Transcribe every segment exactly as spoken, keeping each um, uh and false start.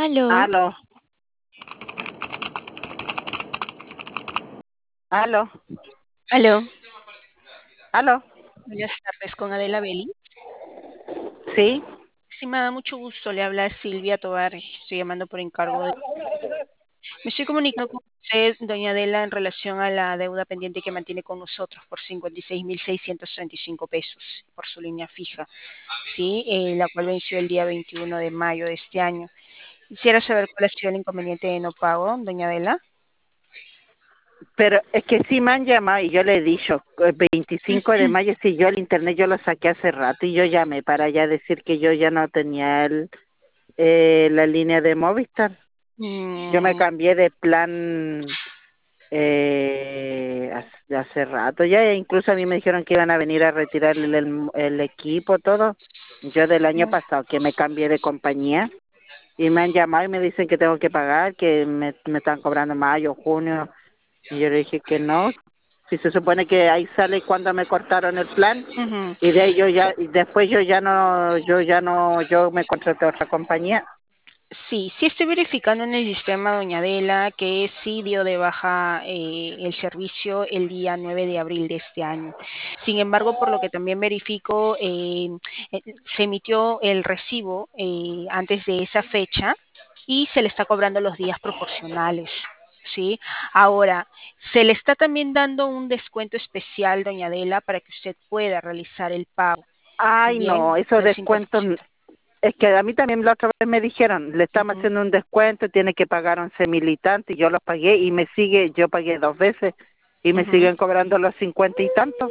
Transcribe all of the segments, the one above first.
Aló, Aló, aló, aló. aló. Buenas tardes con Adela Belli. Sí, Estimada, mucho gusto. Le habla Silvia Tovar. Estoy llamando por encargo de... Me estoy comunicando con usted, doña Adela, en relación a la deuda pendiente que mantiene con nosotros por cincuenta y seis mil seiscientos treinta y cinco pesos por su línea fija, ¿sí? Eh, la cual venció el día veintiuno de mayo de este año. Quisiera saber cuál ha sido el inconveniente de no pago, doña Adela. pero es que sí me han llamado y yo le he dicho, el veinticinco de mayo, sí, yo el internet yo lo saqué hace rato y yo llamé para ya decir que yo ya no tenía el, eh, la línea de Movistar. Yo me Mm, cambié de plan eh, hace, hace rato ya, e incluso a mí me dijeron que iban a venir a retirar el, el, el equipo, todo. Yo del año pasado que me cambié de compañía. Y me han llamado y me dicen que tengo que pagar, que me, me están cobrando mayo, junio. Y yo le dije que no. Si se supone que ahí sale cuando me cortaron el plan. ujú. Y de ahí yo ya, y después yo ya no, yo ya no, yo me contraté a otra compañía. Sí, sí estoy verificando en el sistema, doña Adela, que sí dio de baja eh, el servicio el día nueve de abril de este año. Sin embargo, por lo que también verifico, eh, eh, se emitió el recibo eh, antes de esa fecha y se le está cobrando los días proporcionales. ¿Sí? Ahora, se le está también dando un descuento especial, doña Adela, para que usted pueda realizar el pago. Ay, Bien, no, esos del cincuenta por descuentos, ciento. es que a mí también la otra vez me dijeron, le estamos Ujú, haciendo un descuento, tiene que pagar once mil y tanto, y yo los pagué, y me sigue, yo pagué dos veces, y me ujú. siguen cobrando los cincuenta y tantos.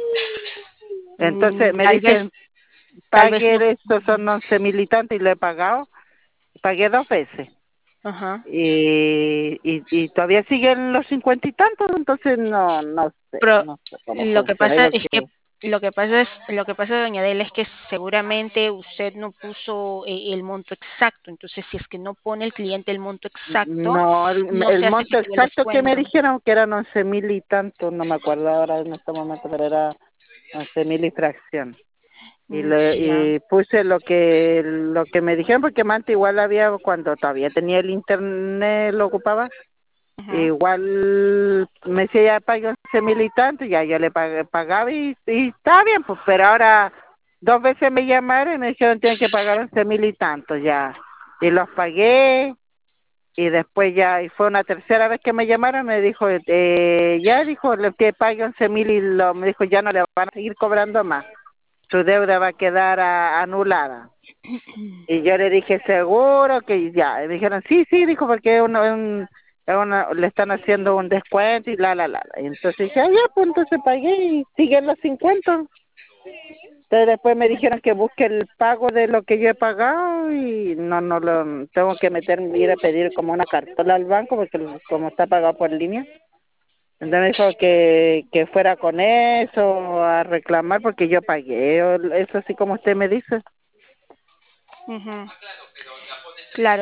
Mm, Entonces me tal vez dicen, Tal vez pague no. estos son once mil y tanto, y lo he pagado, pagué dos veces. Ajá. Y, y, y todavía siguen los cincuenta y tantos, entonces no, no sé, Pero no sé cómo lo que funciona, pasa es que porque lo que pasa es lo que pasa, doña Adela, es que seguramente usted no puso eh, el monto exacto. Entonces, si es que no pone el cliente el monto exacto, no, el, no el se hace monto efectivo el exacto que me descuento. dijeron que eran once mil y tanto, no me acuerdo ahora en este momento, pero era once mil y fracción. Y, Mm, le, ya. y puse lo que lo que me dijeron, porque antes igual había, cuando todavía tenía el internet, lo ocupaba. Ajá. Igual me decía, ya pague once mil y tanto, ya yo le pag- pagaba y, y está bien, pues, pero ahora dos veces me llamaron y me dijeron tienen que pagar once mil y tanto ya. Y los pagué y después ya, y fue una tercera vez que me llamaron, me dijo, eh, ya dijo, le que pague once mil y lo, me dijo, ya no le van a seguir cobrando más, su deuda va a quedar a- anulada. Y yo le dije, seguro que ya. Y me dijeron, sí, sí, dijo, porque uno, un, es una- le están haciendo un descuento y la, la, la. la. Y entonces dije, ah, ya, pues entonces pagué y siguen los cincuenta. Entonces después me dijeron que busque el pago de lo que yo he pagado y no, no lo, tengo que meter, ir a pedir como una cartola al banco porque como está pagado por línea. Entonces me dijo que, que fuera con eso a reclamar porque yo pagué, o eso así como usted me dice. Ujú. Claro.